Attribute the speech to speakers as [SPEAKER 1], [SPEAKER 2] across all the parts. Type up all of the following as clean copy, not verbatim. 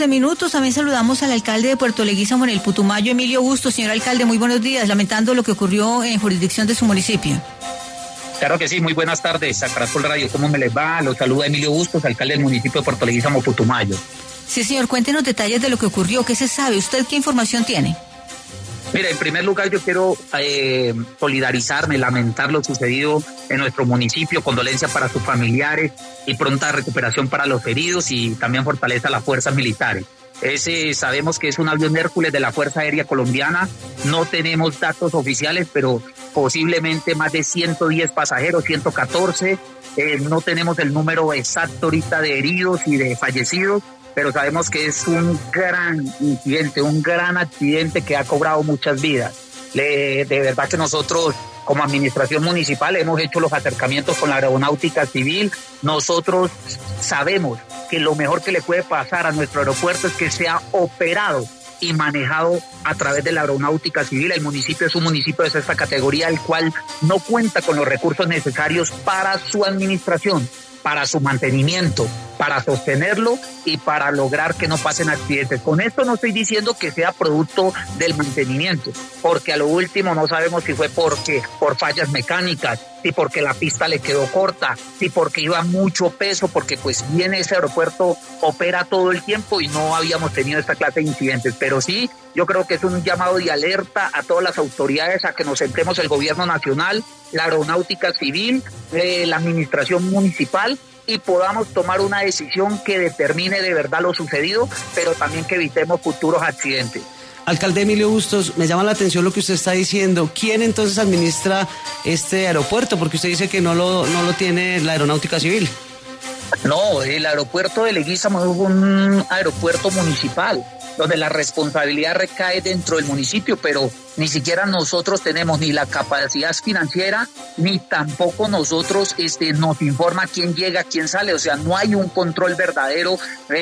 [SPEAKER 1] Minutos. También saludamos al alcalde de Puerto Leguízamo, en el Putumayo, Emilio Bustos. Señor alcalde, muy buenos días, lamentando lo que ocurrió en jurisdicción de su municipio.
[SPEAKER 2] Claro que sí, muy buenas tardes a Caracol Radio, ¿cómo me les va? Los saluda Emilio Bustos, alcalde del municipio de Puerto Leguízamo, Putumayo.
[SPEAKER 1] Sí, señor, cuéntenos detalles de lo que ocurrió, ¿qué se sabe? ¿Usted qué información tiene?
[SPEAKER 2] Mira, en primer lugar yo quiero solidarizarme, lamentar lo sucedido en nuestro municipio, condolencia para sus familiares y pronta recuperación para los heridos y también fortaleza a las fuerzas militares. Sabemos que es un avión Hércules de la Fuerza Aérea Colombiana, no tenemos datos oficiales, pero posiblemente más de 110 pasajeros, 114, no tenemos el número exacto ahorita de heridos y de fallecidos, pero sabemos que es un gran incidente, un gran accidente que ha cobrado muchas vidas. De verdad que nosotros, como administración municipal, hemos hecho los acercamientos con la aeronáutica civil. Nosotros sabemos que lo mejor que le puede pasar a nuestro aeropuerto es que sea operado y manejado a través de la aeronáutica civil. El municipio es un municipio de sexta categoría, el cual no cuenta con los recursos necesarios para su administración, para su mantenimiento, para sostenerlo y para lograr que no pasen accidentes. Con esto no estoy diciendo que sea producto del mantenimiento, porque a lo último no sabemos si fue por fallas mecánicas, si porque la pista le quedó corta, si porque iba mucho peso, porque pues bien ese aeropuerto opera todo el tiempo y no habíamos tenido esta clase de incidentes. Pero sí, yo creo que es un llamado de alerta a todas las autoridades a que nos sentemos, el gobierno nacional, la aeronáutica civil, la administración municipal, y podamos tomar una decisión que determine de verdad lo sucedido, pero también que evitemos futuros accidentes.
[SPEAKER 3] Alcalde Emilio Bustos, me llama la atención lo que usted está diciendo. ¿Quién entonces administra este aeropuerto? Porque usted dice que no lo tiene la aeronáutica civil.
[SPEAKER 2] No, el aeropuerto de Leguízamo es un aeropuerto municipal, donde la responsabilidad recae dentro del municipio, pero ni siquiera nosotros tenemos ni la capacidad financiera, ni tampoco nosotros nos informa quién llega, quién sale. O sea, no hay un control verdadero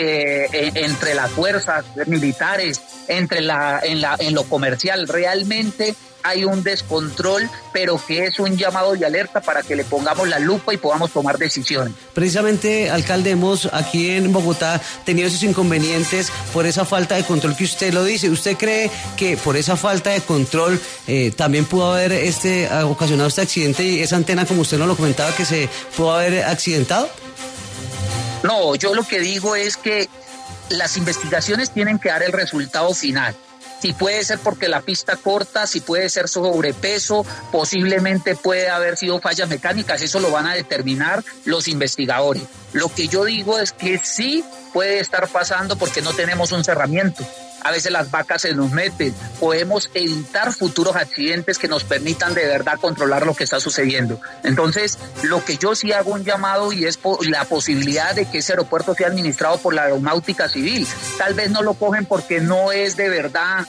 [SPEAKER 2] entre las fuerzas militares, en lo comercial. Realmente hay un descontrol, pero que es un llamado de alerta para que le pongamos la lupa y podamos tomar decisiones.
[SPEAKER 3] Precisamente, alcalde, hemos aquí en Bogotá tenido esos inconvenientes por esa falta de control que usted lo dice. ¿Usted cree que por esa falta de control también pudo haber ocasionado este accidente y esa antena, como usted nos lo comentaba, que se pudo haber accidentado?
[SPEAKER 2] No, yo lo que digo es que las investigaciones tienen que dar el resultado final. Si puede ser porque la pista corta, si puede ser sobrepeso, posiblemente puede haber sido fallas mecánicas, eso lo van a determinar los investigadores. Lo que yo digo es que sí puede estar pasando porque no tenemos un cerramiento. A veces las vacas se nos meten, podemos evitar futuros accidentes que nos permitan de verdad controlar lo que está sucediendo. Entonces, lo que yo sí hago un llamado y es la posibilidad de que ese aeropuerto sea administrado por la aeronáutica civil. Tal vez no lo cogen porque no es de verdad,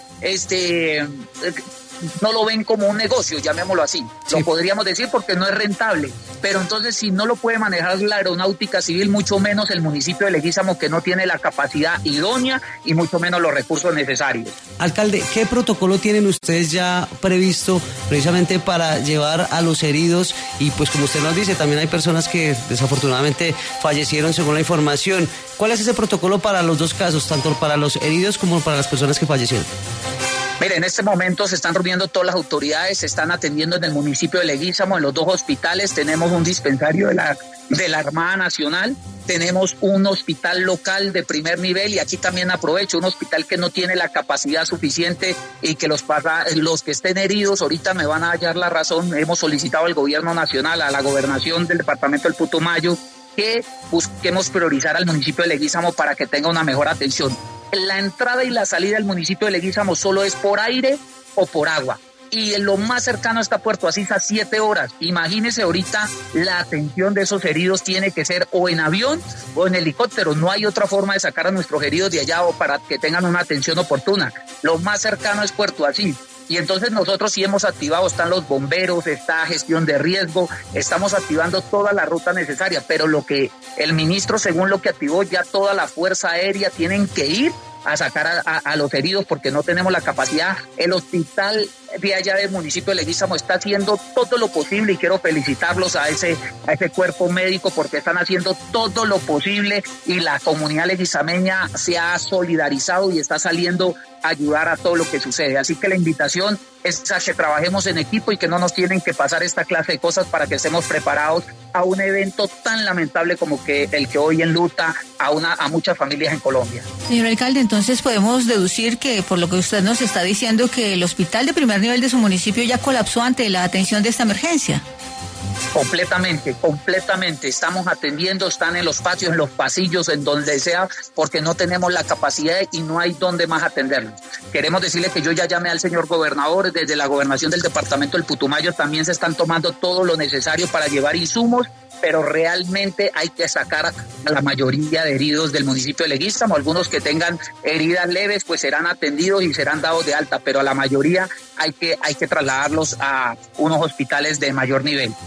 [SPEAKER 2] no lo ven como un negocio, llamémoslo así. Sí. Lo podríamos decir porque no es rentable. Pero entonces, si no lo puede manejar la aeronáutica civil, mucho menos el municipio de Leguízamo, que no tiene la capacidad idónea y mucho menos los recursos necesarios.
[SPEAKER 3] Alcalde, ¿qué protocolo tienen ustedes ya previsto precisamente para llevar a los heridos? Y pues como usted nos dice, también hay personas que desafortunadamente fallecieron según la información. ¿Cuál es ese protocolo para los dos casos, tanto para los heridos como para las personas que fallecieron?
[SPEAKER 2] Mire, en este momento se están reuniendo todas las autoridades, se están atendiendo en el municipio de Leguízamo, en los dos hospitales. Tenemos un dispensario de la Armada Nacional, tenemos un hospital local de primer nivel, y aquí también aprovecho, un hospital que no tiene la capacidad suficiente y que los que estén heridos ahorita me van a hallar la razón. Hemos solicitado al gobierno nacional, a la gobernación del departamento del Putumayo, que busquemos priorizar al municipio de Leguízamo para que tenga una mejor atención. La entrada y la salida del municipio de Leguízamo solo es por aire o por agua. Y lo más cercano está Puerto Asís, a 7 horas. Imagínese ahorita, la atención de esos heridos tiene que ser o en avión o en helicóptero. No hay otra forma de sacar a nuestros heridos de allá o para que tengan una atención oportuna. Lo más cercano es Puerto Asís. Y entonces nosotros sí hemos activado, están los bomberos, está gestión de riesgo, estamos activando toda la ruta necesaria, pero lo que el ministro, según lo que activó, ya toda la Fuerza Aérea tienen que ir a sacar a los heridos porque no tenemos la capacidad. El hospital de allá del municipio de Leguízamo está haciendo todo lo posible y quiero felicitarlos a ese cuerpo médico porque están haciendo todo lo posible y la comunidad leguizameña se ha solidarizado y está saliendo a ayudar a todo lo que sucede. Así que la invitación es a que trabajemos en equipo y que no nos tienen que pasar esta clase de cosas para que estemos preparados a un evento tan lamentable como que el que hoy enluta a muchas familias en Colombia.
[SPEAKER 1] Señor alcalde, entonces podemos deducir que por lo que usted nos está diciendo que el hospital de primer nivel de su municipio ya colapsó ante la atención de esta emergencia.
[SPEAKER 2] Completamente. Estamos atendiendo, están en los patios, en los pasillos, en donde sea, porque no tenemos la capacidad y no hay dónde más atenderlos. Queremos decirle que yo ya llamé al señor gobernador, desde la gobernación del departamento del Putumayo también se están tomando todo lo necesario para llevar insumos, pero realmente hay que sacar a la mayoría de heridos del municipio de Leguízamo. Algunos que tengan heridas leves pues serán atendidos y serán dados de alta, pero a la mayoría hay que trasladarlos a unos hospitales de mayor nivel.